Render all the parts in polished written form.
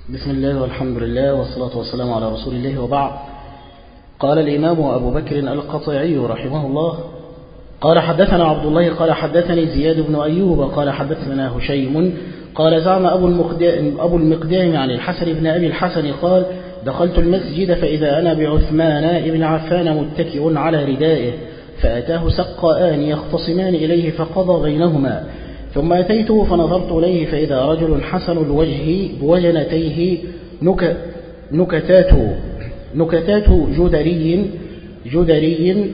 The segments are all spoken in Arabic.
بسم الله والحمد لله والصلاة والسلام على رسول الله وبعد. قال الإمام أبو بكر القطيعي رحمه الله قال حدثنا عبد الله قال حدثني زياد بن أيوب قال حدثنا هشيم قال زعم أبو المقدام عن الحسن بن أبي الحسن قال دخلت المسجد فإذا أنا بعثمان بن عفان متكئ على ردائه فأتاه سقاءان يختصمان إليه فقضى بينهما، ثم أتيته فنظرت إليه فإذا رجل حسن الوجه بوجنتيه نكتات جدري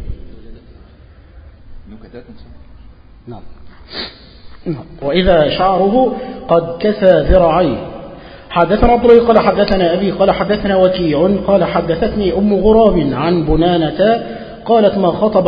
نعم، وإذا شعره قد كسى ذراعيه. حدثنا عبد الله قال حدثنا أبي قال حدثنا وكيع قال حدثتني أم غراب عن بنانة قالت ما خطب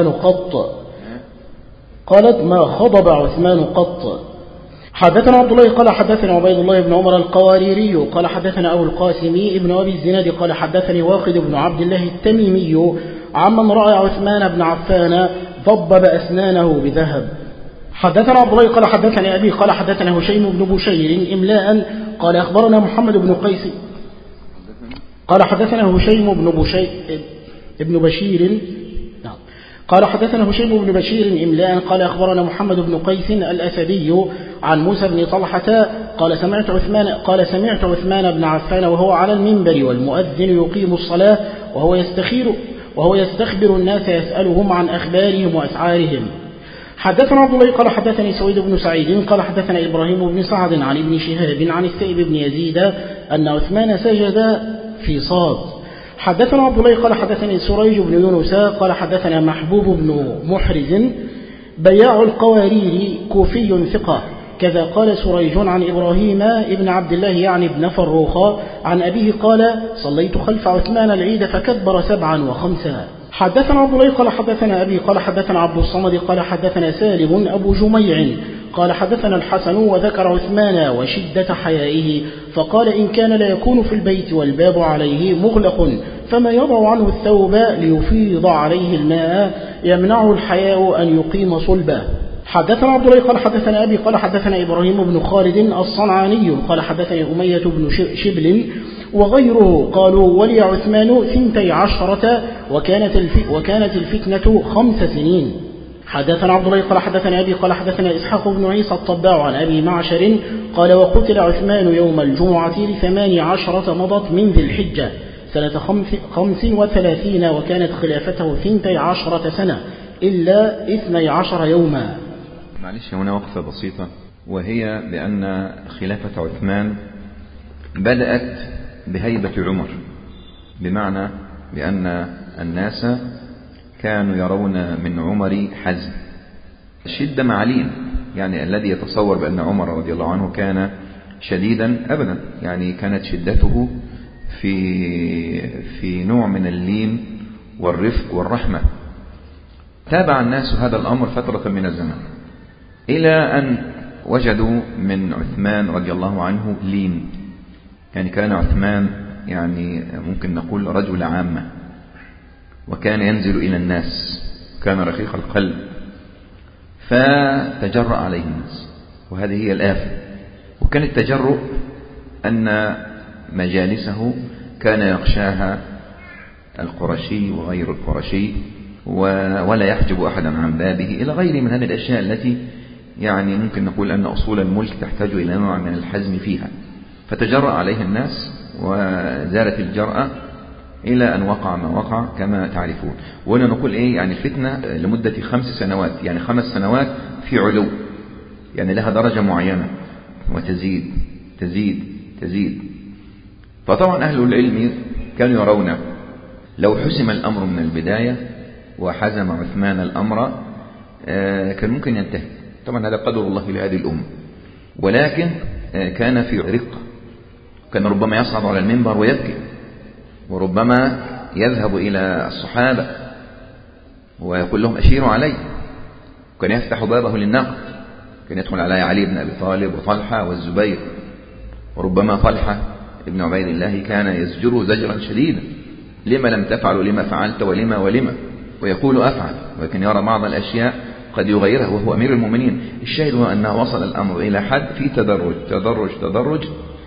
عثمان قط. حدثنا عبد الله قال حدثنا عبيد الله بن عمر القواريري قال حدثنا أبو القاسم ابن أبي الزناد قال حدثني واقد بن عبد الله التميمي عمن رأى عثمان بن عفان ضبب أسنانه بذهب. حدثنا عبد الله قال حدثني أبي قال حدثنا هشيم بن بشير إملاء قال أخبرنا محمد بن قيس قال حدثنا هشيم بن بشير قال حدثنا هشيم بن بشير إملاء قال أخبرنا محمد بن قيس الأسدي عن موسى بن طلحة قال سمعت عثمان بن عفان وهو على المنبر والمؤذن يقيم الصلاة وهو يستخبر الناس يسألهم عن أخبارهم وأسعارهم. حدثنا عبد الله قال حدثني سويد بن سعيد قال حدثنا إبراهيم بن سعد عن ابن شهاب عن السائب بن يزيد أن عثمان سجد في صاد. حدثنا عبد الله قال حدثني سريج بن يونس قال حدثنا محبوب بن محرز بياع القوارير كوفي ثقة كذا قال سريج عن إبراهيم ابن عبد الله يعني ابن فروخ عن أبيه قال صليت خلف عثمان العيد فكبر 7 و5. حدثنا عبد الله قال حدثنا أبي قال حدثنا عبد الصمد قال حدثنا سالم أبو جميع قال حدثنا الحسن وذكر عثمان وشدة حيائه فقال إن كان لا يكون في البيت والباب عليه مغلق فما يضع عنه الثوب ليفيض عليه الماء يمنعه الحياء أن يقيم صلبه. حدثنا عبد الله قال حدثنا أبي قال حدثنا إبراهيم بن خالد الصنعاني قال حدثني أمية بن شبل وغيره قالوا ولي عثمان 12 وكانت الفتنة 5 سنين. حدثنا عبد الله قال حدثنا أبي قال حدثنا إسحاق بن عيسى الطباع عن أبي معشر قال وقتل عثمان يوم الجمعة 18 مضت من ذي الحجة سنة 35 وكانت خلافته 12 سنة إلا 12 يوما. معلش هنا وقفة بسيطة، وهي بأن خلافة عثمان بدأت بهيبة عمر، بمعنى بأن الناس كانوا يرون من عمر حزم شدة معلين، يعني الذي يتصور بأن عمر رضي الله عنه كان شديدا أبدا، يعني كانت شدته في نوع من اللين والرفق والرحمة. تابع الناس هذا الأمر فترة من الزمن إلى أن وجدوا من عثمان رضي الله عنه لين، يعني كان عثمان يعني ممكن نقول رجل عامة، وكان ينزل إلى الناس، كان رقيق القلب، فتجرأ عليه الناس، وهذه هي الآفة. وكان التجرؤ أن مجالسه كان يغشاها القرشي وغير القرشي ولا يحجب أحدا عن بابه إلى غير من هذه الأشياء التي يعني ممكن نقول أن أصول الملك تحتاج إلى نوع من الحزم فيها. فتجرأ عليه الناس وزالت الجرأة إلى أن وقع ما وقع كما تعرفون. وهنا نقول إيه، يعني الفتنة لمدة 5 سنوات، يعني 5 سنوات في علو، يعني لها درجة معينة وتزيد تزيد تزيد. فطبعا أهل العلم كانوا يرون لو حسم الأمر من البداية وحزم عثمان الأمر كان ممكن ينتهي. طبعا هذا قدر الله لهذه الأمة، ولكن كان في رقة، كان ربما يصعد على المنبر ويبكي، وربما يذهب إلى الصحابة ويقول لهم أشيروا علي، كان يفتح بابه للنقد، كان يدخل على علي بن أبي طالب وطلحة والزبير، وربما طلحة ابن عبيد الله كان يزجره زجرا شديدا، لما لم تفعل، لما فعلت، ولما ويقول أفعل، ولكن يرى بعض الأشياء قد يغيرها وهو أمير المؤمنين. الشاهد هو أنه وصل الأمر إلى حد في تدرج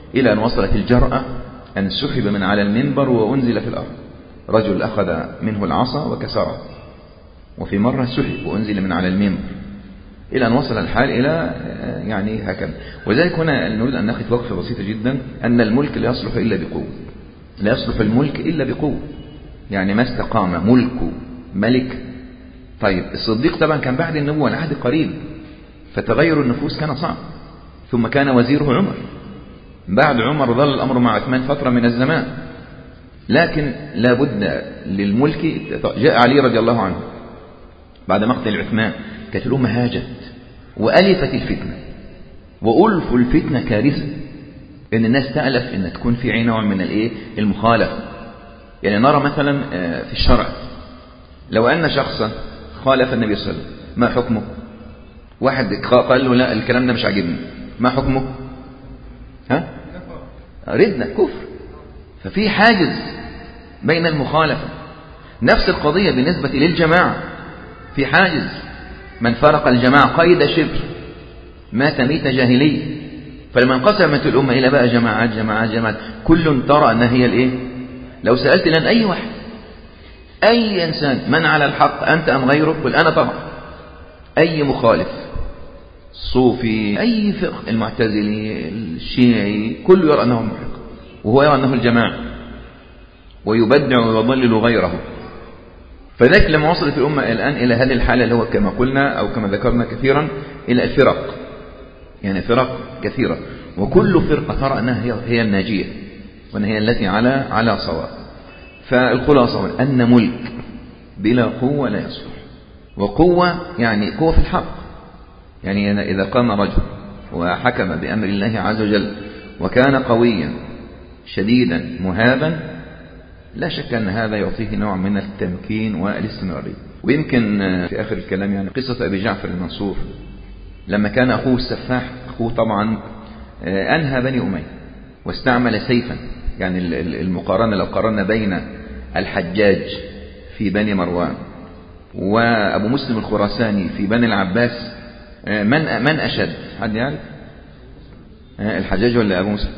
إلى أن وصلت الجرأة أن سحب من على المنبر وأنزل في الأرض. رجل أخذ منه العصا وكسره، وفي مرة سحب وأنزل من على المنبر، إلى أن وصل الحال إلى يعني هكذا. وذلك هنا نريد أن نأخذ وقفة بسيطة جدا، أن الملك لا يصلح إلا بقوة، لا يصلح الملك إلا بقوة. يعني ما استقام ملك ملك. طيب الصديق طبعا كان بعد النبوة العهد قريب، فتغير النفوس كان صعب. ثم كان وزيره عمر، بعد عمر ظل الأمر مع عثمان فترة من الزمان، لكن لا بد للملك. جاء علي رضي الله عنه بعد مقتل عثمان، كانت الأمة هاجت وألفت الفتنة، وألف الفتنة كارثة، إن الناس تألف إن تكون في نوع من المخالفة. يعني نرى مثلا في الشرع لو أن شخصا خالف النبي صلى الله عليه وسلم ما حكمه؟ واحد قال له لا الكلام ده مش عاجبني، ما حكمه؟ ردنا كفر. ففي حاجز بين المخالفة. نفس القضية بالنسبة للجماعة، في حاجز. من فرق الجماعة قيد شبر مات ميت جاهلية. فلما انقسمت الأمة إلى بقى جماعات جماعات جماعات، كل ترى أنها هي لو سألت لأن أي واحد أي إنسان من على الحق أنت أم غيرك؟ قل أنا طبعا. أي مخالف صوفي أي فقه، المعتزلي الشيعي، كله يرى أنه محق، وهو يرى أنه الجماعة، ويبدع ويضلل غيره. فذلك لما وصلت الأمة الآن إلى هذه الحالة اللي هو كما قلنا أو كما ذكرنا كثيرا إلى الفرق، يعني فرق كثيرة، وكل فرقة ترى أنها هي الناجية وأنها هي التي على صواب. فالخلاصة أن ملك بلا قوة لا يصلح. وقوة يعني قوة في الحق، يعني إذا قام رجل وحكم بأمر الله عز وجل وكان قويا شديدا مهابا، لا شك أن هذا يعطيه نوع من التمكين والاستمرارية. ويمكن في آخر الكلام يعني قصة أبي جعفر المنصور لما كان أخوه السفاح، أخوه طبعا أنهى بني أمية واستعمل سيفا. يعني المقارنة لو قارنا بين الحجاج في بني مروان وأبو مسلم الخراساني في بني العباس، من أشد؟ حد يعرف؟ الحجاج ولا أبو مسلم؟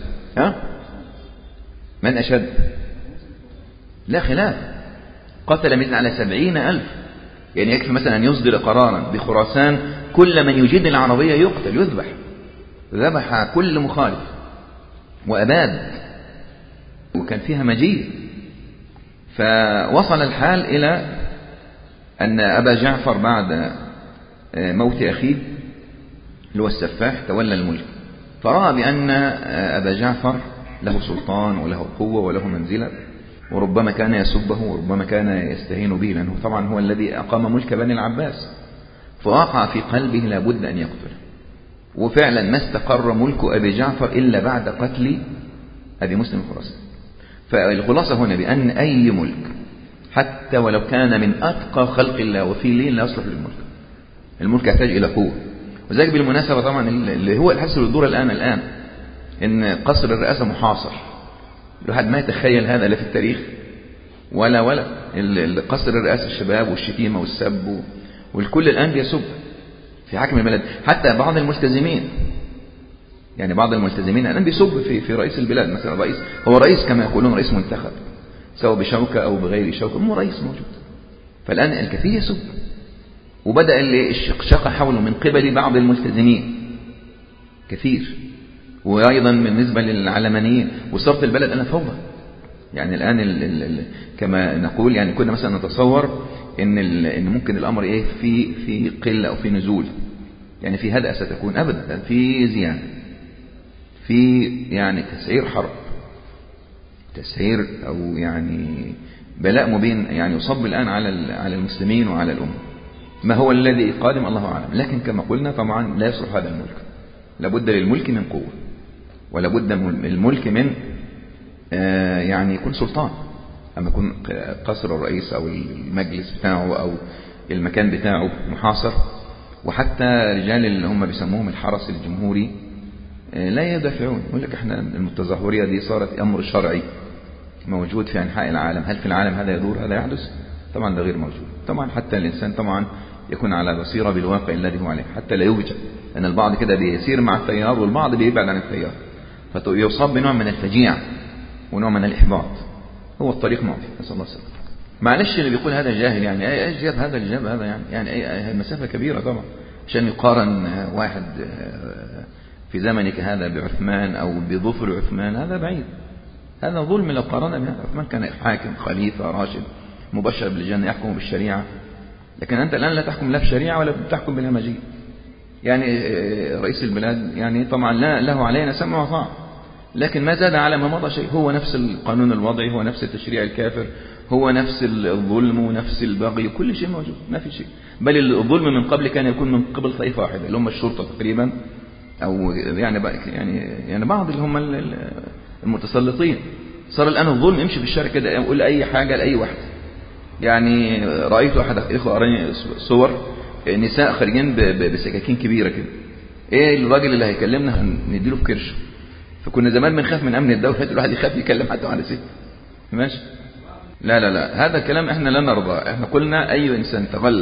من أشد؟ لا خلاف. قتل مثل على 70,000. يعني يكفي مثلا أن يصدر قرارا بخراسان كل من يجيد العربية يقتل يذبح. ذبح كل مخالف وأباد، وكان فيها مجيء. فوصل الحال إلى أن أبا جعفر بعد موت أخيه اللي هو السفاح تولى الملك، فرأى بأن أبا جعفر له سلطان وله قوة وله منزلة، وربما كان يسبه وربما كان يستهين به، لأنه طبعا هو الذي أقام ملك بني العباس. فوقع في قلبه لابد أن يقتله. وفعلا ما استقر ملك أبي جعفر إلا بعد قتل أبي مسلم الخراساني. فالخلاصة هنا بأن أي ملك حتى ولو كان من أتقى خلق الله وفي لين لا يصلح للملك. الملك يحتاج إلى قوة. وذلك بالمناسبة طبعا اللي هو الحدث اللي يدور الآن إن قصر الرئاسة محاصر. الواحد ما يتخيل هذا لا في التاريخ ولا قصر الرئاسة، الشباب والشتيمة والسب والكل الآن بيسب في حاكم البلد. حتى بعض الملتزمين، يعني بعض الملتزمين الآن بيسب في رئيس البلاد. مثلا رئيس، هو رئيس كما يقولون رئيس منتخب سواء بشوكة أو بغير شوكة، مو رئيس موجود. فالآن الكثير يسب، وبدأ الشقشقة حوله من قبل بعض الملتزمين كثير، وأيضا بالنسبة للعلمانيين. وصارت البلد أنا فوضى. يعني الآن كما نقول، يعني كنا مثلا نتصور إن ممكن الأمر في قلة أو في نزول، يعني في هدأة ستكون، أبدا في زيادة، في يعني تسعير حرب، تسعير أو يعني بلاء مبين يعني يصب الآن على المسلمين وعلى الأمة. ما هو الذي قادم الله أعلم. لكن كما قلنا طبعا لا يصلح هذا الملك، لابد للملك من قوة، ولابد الملك من يعني يكون سلطان. أما يكون قصر الرئيس أو المجلس بتاعه أو المكان بتاعه محاصر، وحتى رجال اللي هم بيسموهم الحرس الجمهوري لا يدافعون. يقول لك احنا المتظاهرية دي صارت أمر شرعي موجود في أنحاء العالم. هل في العالم هذا يدور، هذا يحدث؟ طبعا ده غير موجود. طبعا حتى الإنسان طبعا يكون على بصيرة بالواقع الذي هو عليه، حتى لا يوجد أن البعض كده بيسير مع التيار والبعض بيبعد عن التيار. فيصاب بنوع من الفجيعة ونوع من الإحباط. هو الطريق ماضي، نسأل الله السلامة. معلش اللي بيقول هذا جاهل، يعني ايش جاب هذا اللي جاب هذا، يعني المسافة كبيرة طبعا عشان يقارن واحد في زمنك هذا بعثمان أو بظفر عثمان، هذا بعيد، هذا ظلم لو قارنا بهذا. عثمان كان حاكم خليفة راشد مبشر بالجنة يحكم بالشريعة، لكن أنت الآن لا تحكم لا بالشريعة ولا بتحكم بالهمجية. يعني رئيس البلاد يعني طبعا لا له علينا سمع وطاعة، لكن ما زاد على ما مضى شيء. هو نفس القانون الوضعي، هو نفس التشريع الكافر، هو نفس الظلم ونفس البغي، كل شيء موجود، ما في شيء. بل الظلم من قبل كان يكون من قبل طائفة واحدة اللي هم الشرطة تقريبا، أو يعني بعض اللي هم المتسلطين. صار الآن الظلم يمشي في الشارع كده، يقول أي حاجة لأي واحد. يعني رأيت أحد إخوة أراني صور نساء خارجين بسكاكين كبيرة كده. إيه الراجل اللي هيكلمنا نديله في كرشه. فكنا زمان بنخاف من أمن الدولة، الواحد يخاف يكلم حتى على ست. ماشي؟ لا هذا الكلام احنا لا نرضى. احنا قلنا أي إنسان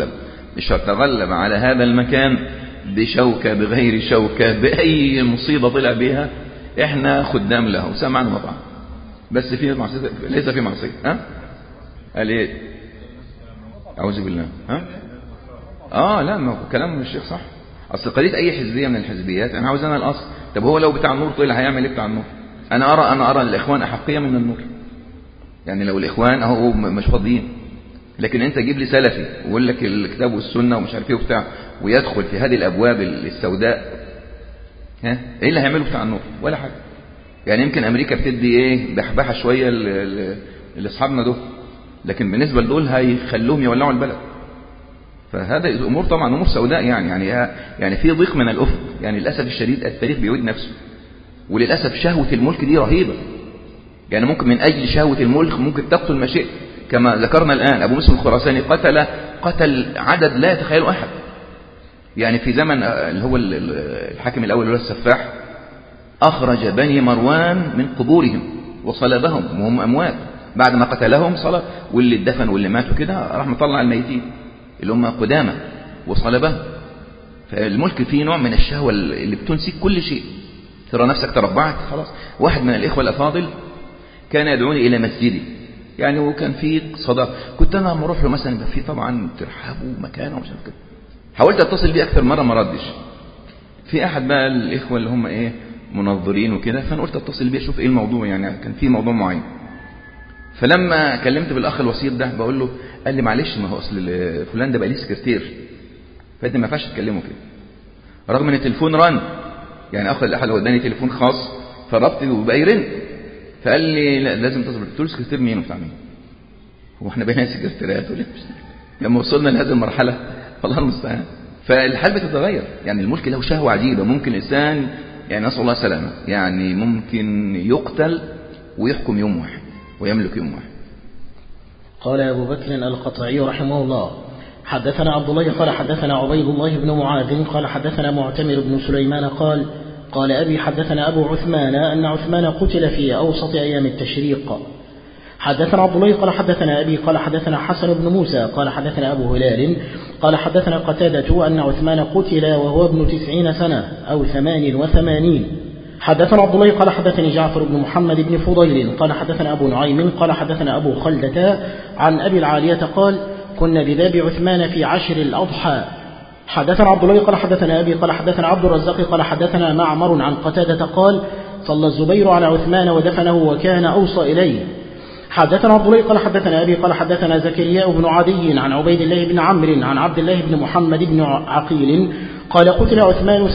تغلب على هذا المكان بشوكة بغير شوكة بأي مصيبة طلع بها، احنا خدام له سمعا وطاعة، بس في معصية ليس في معصية. قال ايه؟ أعوذ بالله. لا ما هو كلام الشيخ صح. أصل قضية أي حزبية من الحزبيات أنا عاوز أنا الأصل. طب هو لو بتاع النور طلع هيعمل إيه بتاع النور؟ أنا أرى الإخوان أحقية من النور. يعني لو الإخوان أهو مش فاضيين، لكن أنت جيب لي سلفي ويقول لك الكتاب والسنة ومش عارف إيه وبتاع، ويدخل في هذه الأبواب السوداء، إيه اللي هيعمله بتاع النور؟ ولا حاجة. يعني يمكن أمريكا بتدي إيه بحبحة شوية لأصحابنا دول، لكن بالنسبة لدول هيخلوهم يولعوا البلد. فهذا أمور طبعا أمور سوداء. يعني في ضيق من الأفق. يعني للأسف الشديد التاريخ بيعيد نفسه، وللأسف شهوة الملك دي رهيبة. يعني ممكن من أجل شهوة الملك ممكن تقتل ما شئت، كما ذكرنا الآن أبو مسلم الخراساني قتل عدد لا يتخيله أحد. يعني في زمن اللي هو الحاكم الأول اللي هو السفاح، أخرج بني مروان من قبورهم وصلبهم وهم أموات، بعد ما قتلهم صلب، واللي اتدفن واللي ماتوا كده راح مطلع الميتين اللي هم قدامى وصلبهم. فالملك فيه نوع من الشهوة اللي بتنسيك كل شيء، ترى نفسك تربعت خلاص. واحد من الإخوة الأفاضل كان يدعوني إلى مسجدي، يعني وكان في صداقة، كنت أنا لما أروح له مثلا يبقى في طبعا ترحاب ومكانه ومش عارف كده. حاولت أتصل بيه أكثر مرة ما ردش. في أحد بقى الإخوة اللي هم إيه منظرين وكده، فأنا قلت أتصل بيه أشوف إيه الموضوع، يعني كان في موضوع معين. فلما كلمت بالأخ الوسيط ده بقول له، قال لي معلش ما هو أصل فلان ده بقى ليه سكرتير، فأنت ما ينفعش تكلمه كده، رغم إن التليفون رن. يعني أخ الأحد هو اداني تليفون خاص فربط وبقى يرن، فقال لي لا لازم تصبر. قلت له سكرتير مين وبتاع مين؟ هو احنا بقينا سكرتيرات ولا مش؟ لما وصلنا لهذه المرحلة والله المستعان. فالحال بتتغير. يعني الملك له شهوة عجيبة، ممكن الإنسان يعني نسأل الله السلامة، يعني ممكن يقتل ويحكم يوم واحد ويملك يوم واحد. قال أبو بكر القطعي رحمه الله: حدثنا عبد الله قال حدثنا عبيد الله بن معاذ قال حدثنا معتمر بن سليمان قال أبي حدثنا أبو عثمان أن عثمان قتل في أوسط أيام التشريق. حدثنا عبد الله قال حدثنا أبي قال حدثنا حسن بن موسى قال حدثنا أبو هلال قال حدثنا قتادة أن عثمان قتل وهو ابن 90 سنة أو 88. حدثنا عبد الله قال حدثني جعفر بن محمد بن فضيل قال حدثنا أبو نعيم قال حدثنا أبو خلدة عن أبي العالية قال كنا بباب عثمان في عشر الأضحى. حدثنا عبد الله قال حدثنا أبي قال حدثنا عبد الرزاق قال حدثنا معمر عن قتادة قال صلى الزبير على عثمان ودفنه وكان أوصى إليه. حدثنا عبد الله قال حدثنا أبي قال حدثنا زكريا بن عدي عن عبيد الله بن عمرو عن عبد الله بن محمد بن عقيل قال قتل عثمان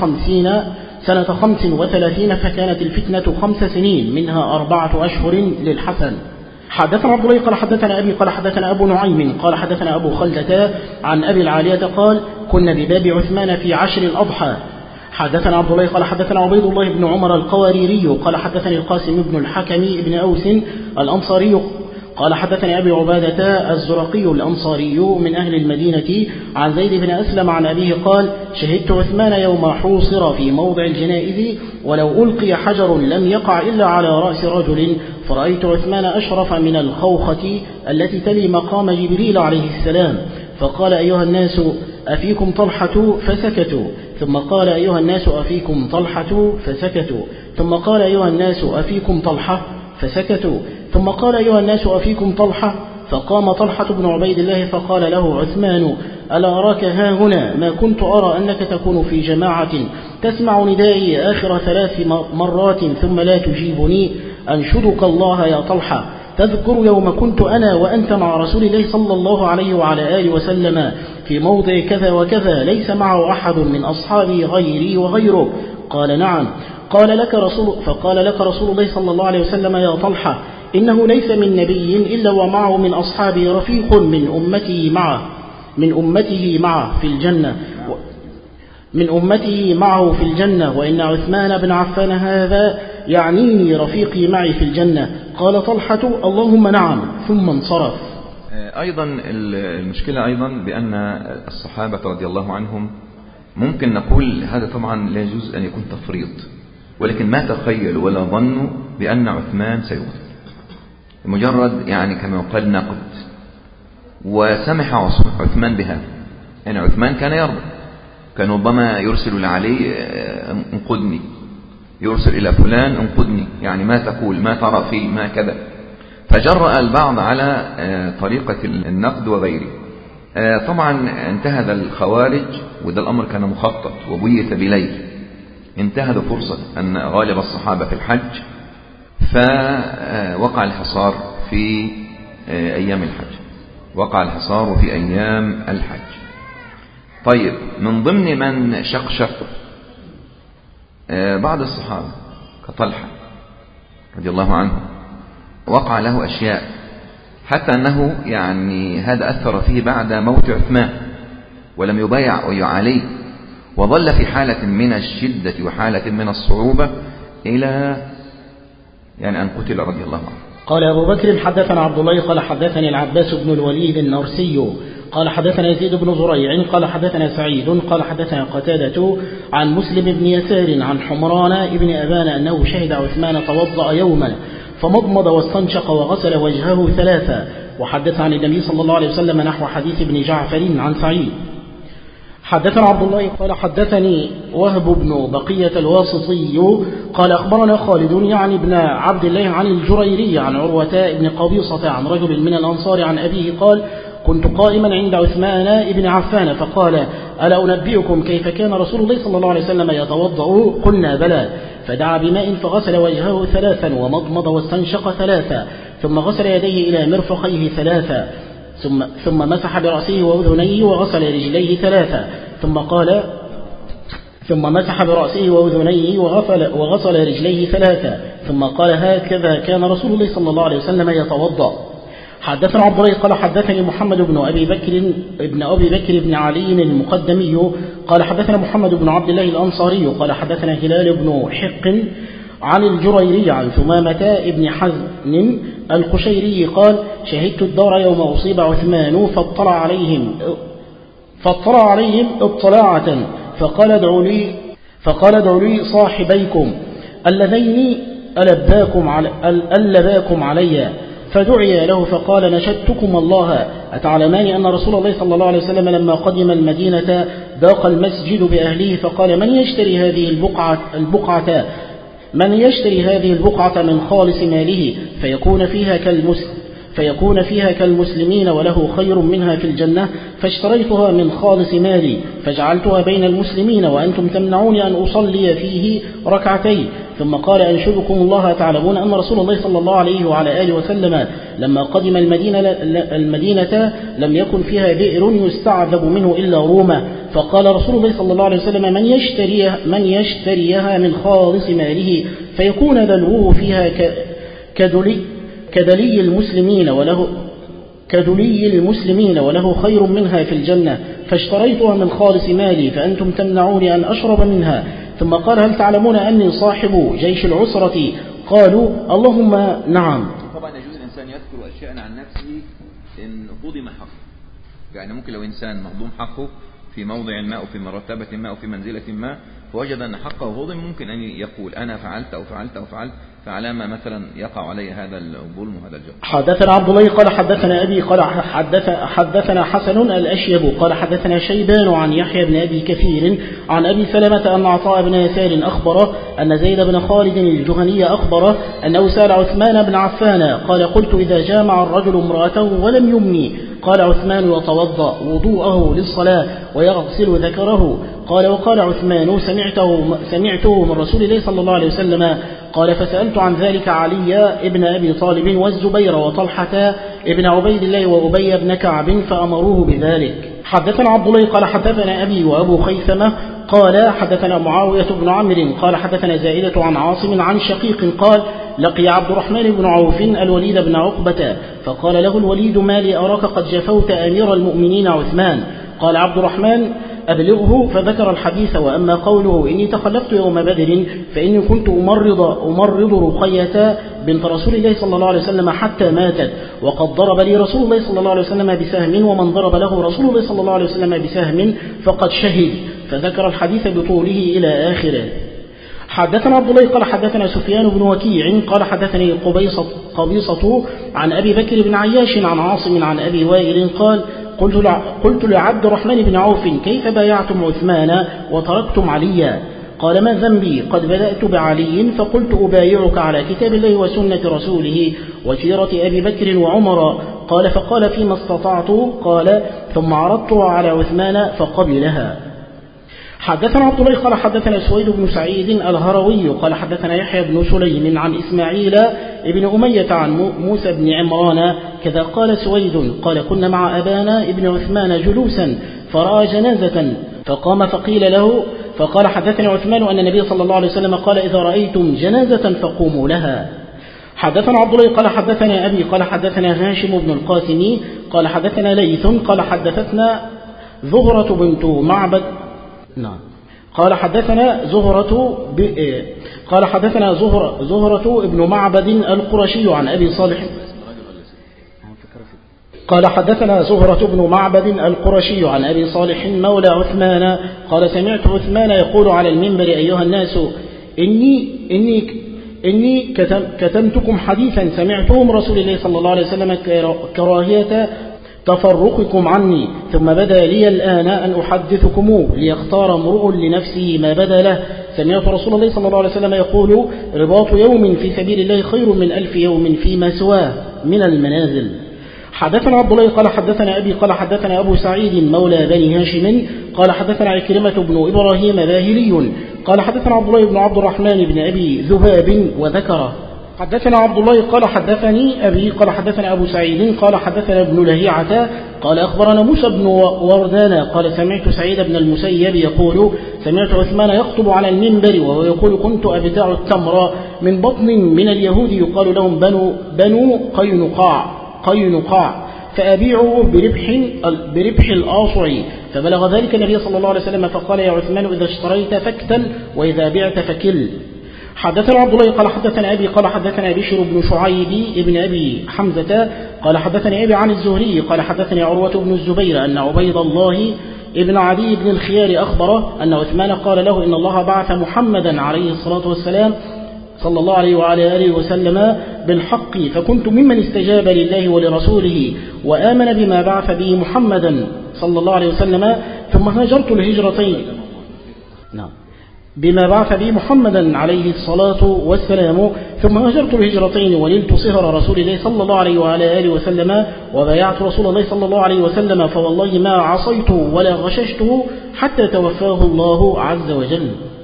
سنة 35 فكانت الفتنة 5 سنين منها 4 أشهر للحسن. حدثنا عبد الله قال حدثنا أبي قال حدثنا أبو نعيم قال حدثنا أبو خلدة عن أبي العالية قال كنا بباب عثمان في عشر الأضحى. حدثنا عبد الله قال حدثنا عبيد الله بن عمر القواريري قال حدثني القاسم بن الحكم بن أوس الأنصاري قال حدثني أبي عبادة الزرقي الأنصاري من أهل المدينة عن زيد بن أسلم عن أبيه قال شهدت عثمان يوم حوصر في موضع الجنائز ولو ألقي حجر لم يقع إلا على رأس رجل فرأيت عثمان أشرف من الخوخة التي تلي مقام جبريل عليه السلام فقال أيها الناس أفيكم طلحة فسكتوا ثم قال أيها الناس أفيكم طلحة فسكتوا ثم قال أيها الناس أفيكم طلحة؟ فسكتوا. ثم قال أيها الناس أفيكم طلحة؟ فقام طلحة بن عبيد الله فقال له عثمان ألا أراك ها هنا؟ ما كنت أرى أنك تكون في جماعة تسمع ندائي آخر 3 مرات ثم لا تجيبني. أنشدك الله يا طلحة، تذكر يوم كنت أنا وأنت مع رسول الله صلى الله عليه وعلى آله وسلم في موضع كذا وكذا ليس معه أحد من أصحابي غيري وغيره؟ قال نعم. فقال لك رسول الله صلى الله عليه وسلم يا طلحة إنه ليس من نبي إلا ومعه من أصحابه رفيق من أمته معه في الجنة وإن عثمان بن عفان هذا يعنيني رفيقي معي في الجنة. قال طلحة اللهم نعم، ثم انصرف. أيضا المشكلة أيضا بأن الصحابة رضي الله عنهم ممكن نقول هذا طبعا لا يجوز أن يكون تفريط، ولكن ما تخيلوا ولا ظنوا بأن عثمان سيقتل، مجرد يعني كما يقال نقد، وسمح عثمان بها. يعني عثمان كان يرضى، كان ربما يرسل لعلي انقذني، يرسل إلى فلان انقذني، يعني ما تقول، ما ترى فيه، ما كذا. فجرأ البعض على طريقة النقد وغيره. طبعا انتهز الخوارج، وده الأمر كان مخطط وبيت بليل، انتهز فرصة أن غالب الصحابة في الحج، فوقع الحصار في أيام الحج، وقع الحصار في أيام الحج. طيب، من ضمن من شق بعض الصحابة كطلحة رضي الله عنه، وقع له أشياء حتى أنه يعني هذا أثر فيه بعد موت عثمان، ولم يبايع عليه، وظل في حالة من الشدة وحالة من الصعوبة إلى يعني أن قتل رضي الله عنه. قال أبو بكر حدثنا عبد الله قال حدثني العباس بن الوليد النرسي قال حدثنا يزيد بن زريع قال حدثنا سعيد قال حدثنا قتادة عن مسلم بن يسار عن حمران بن أبان أنه شهد عثمان توضأ يوما فمضمض واستنشق وغسل وجهه 3. وحدث عن النبي صلى الله عليه وسلم نحو حديث ابن جعفر عن سعيد. حدثنا عبد الله قال حدثني وهب بن بقية الواسطي قال أخبرنا خالد يعني ابن عبد الله عن الجريري عن عروة بن قبيصة عن رجل من الأنصار عن أبيه قال كنت قائما عند عثمان بن عفان فقال ألا أنبئكم كيف كان رسول الله صلى الله عليه وسلم يتوضأ؟ قلنا بلى. فدعا بماء فغسل وجهه 3 ومضمض واستنشق 3 ثم غسل يديه إلى مرفقيه 3 ثم مسح برأسه وأذنيه وغسل رجليه 3 ثم مسح برأسه وأذنيه وغسل رجليه 3 ثم قال هكذا كان رسول الله صلى الله عليه وسلم يتوضأ. حدثنا عبد الله قال حدثني محمد بن أبي بكر بن علي المقدمي قال حدثنا محمد بن عبد الله الأنصاري قال حدثنا هلال بن حق عن الجريري عن ثمامة بن حزن القشيري قال شهدت الدار يوم أصيب عثمان فاطلع عليهم اطلاعة فقال ادعوا لي صاحبيكم اللذين ألباكم علي. فدعي له فقال نشدتكم الله أتعلمان أن رسول الله صلى الله عليه وسلم لما قدم المدينة ضاق المسجد بأهله فقال من يشتري هذه البقعة من خالص ماله فيكون فيها كالمسلمين وله خير منها في الجنة؟ فاشتريتها من خالص مالي فجعلتها بين المسلمين وأنتم تمنعوني أن أصلي فيه 2 ثم قال أنشدكم الله تعلمون أن رسول الله صلى الله عليه وعلى آله وسلم لما قدم المدينة لم يكن فيها بئر يستعذب منه إلا رومة فقال رسول الله صلى الله عليه وسلم من يشتريها من خالص ماله فيكون دلوه فيها كدلي المسلمين وله خير منها في الجنة فاشتريتها من خالص مالي فأنتم تمنعوني أن أشرب منها. ثم قال هل تعلمون أني صاحب جيش العسرة؟ قالوا اللهم نعم. طبعا يجوز الإنسان يذكر أشياء عن نفسه إن هضم حقه، يعني ممكن لو إنسان مهضوم حقه في موضع ما أو في مرتبة ما أو في منزلة ما فوجد أن حقه هضم ممكن أن يقول أنا فعلت أو فعلت أو فعلت فعلامة مثلا يقع عليه هذا الظلم وهذا الجهل. حدثنا عبد الله قال حدثنا أبي قال حدثنا حسن الأشيب قال حدثنا شيبان عن يحيى بن أبي كثير عن أبي سلمة أن عطاء بن يسار أخبره أن زيد بن خالد الجهني أخبره أنه سأل عثمان بن عفان قال قلت إذا جامع الرجل امرأته ولم يمني قال عثمان يتوضأ وضوءه للصلاة ويغسل ذكره قال وقال عثمان سمعته من رسول الله صلى الله عليه وسلم قال فسألت عن ذلك علي ابن أبي طالب والزبير وطلحة ابن عبيد الله وأبي بن كعب فأمروه بذلك. حدثنا عبد الله قال حدثنا أبي وأبو خيثمة قال حدثنا معاوية بن عمرو قال حدثنا زائدة عن عاصم عن شقيق قال لقي عبد الرحمن بن عوف الوليد بن عقبة فقال له الوليد ما لي أراك قد جفوت أمير المؤمنين عثمان قال عبد الرحمن أبلغه فذكر الحديث وأما قوله إني تخلفت يوم بدر فإني كنت أمرض رقية بنت رسول الله صلى الله عليه وسلم حتى ماتت وقد ضرب لي رسول الله صلى الله عليه وسلم بسهم ومن ضرب له رسول الله صلى الله عليه وسلم بسهم فقد شهد فذكر الحديث بطوله إلى آخره. حدثنا عبد الله قال حدثنا سفيان بن وكيع قال حدثني قبيصة عن أبي بكر بن عياش عن عاصم عن أبي وائل قال قلت لعبد الرحمن بن عوف كيف بايعتم عثمان وتركتم عليا قال ما ذنبي قد بدأت بعلي فقلت أبايعك على كتاب الله وسنة رسوله وسيرة أبي بكر وعمر قال فقال فيما استطعت قال ثم عرضتها على عثمان فقبلها. حدثنا عبد الله قال حدثنا سويد بن سعيد الهروي قال حدثنا يحيى بن سليم عن إسماعيل ابن أمية عن موسى بن عمران كذا قال سويد قال كنا مع أبانا ابن عثمان جلوسا فرأى جنازة فقام فقيل له فقال حدثني عثمان أن النبي صلى الله عليه وسلم قال إذا رأيتم جنازة فقوموا لها. حدثنا عبد الله قال حدثنا أبي قال حدثنا هاشم بن القاسم قال حدثنا ليث قال حدثتنا زهرة بنت معبد نعم قال حدثنا زهرة ابن معبد القرشي عن أبي صالح قال حدثنا زهرة بن معبد القرشي عن أبي صالح مولى عثمان قال سمعت عثمان يقول على المنبر أيها الناس إني كتمتكم حديثا سمعته من رسول الله صلى الله عليه وسلم كراهية تفرقكم عني ثم بدا لي الآن أن أحدثكم ليختار امرؤ لنفسه ما بدا له سمعت رسول الله صلى الله عليه وسلم يقول رباط يوم في سبيل الله خير من 1000 يوم فيما سواه من المنازل. حدثنا عبد الله قال حدثنا أبي قال حدثنا أبو سعيد مولى بني هاشم قال حدثنا عكرمة بن إبراهيم باهلي قال حدثنا عبد الله بن عبد الرحمن بن أبي ذباب وذكره. حدثنا عبد الله قال حدثني أبي قال حدثنا أبو سعيد قال حدثنا ابن لهيعة قال أخبرنا موسى بن وردان قال سمعت سعيد بن المسيب يقول سمعت عثمان يخطب على المنبر وهو يقول كنت أبتاع التمر من بطن من اليهود يقال لهم بنو قينقاع فأبيعه بربح الآصع فبلغ ذلك النبي صلى الله عليه وسلم فقال يا عثمان إذا اشتريت فاكتل وإذا بعت فكل. حدثنا عبد الله قال حدثنا أبي قال حدثنا بشر بن شعيب ابن أبي حمزة قال حدثني أبي عن الزهري قال حدثني عروة بن الزبير أن عبيد الله ابن عدي بن الخيار أخبره أن عثمان قال له إن الله بعث محمدا عليه الصلاة والسلام صلى الله عليه وعلى آله وسلم بالحق فكنت ممن استجاب لله ولرسوله وآمن بما بعث به محمدا صلى الله عليه وسلم ثم هاجرت الهجرتين بما بعث به محمدا عليه الصلاة والسلام ثم هاجرت الهجرتين وللت صهر رسول الله صلى الله عليه وعلى آله وسلم وبايعت رسول الله صلى الله عليه وسلم فوالله ما عصيته ولا غششته حتى توفاه الله عز وجل.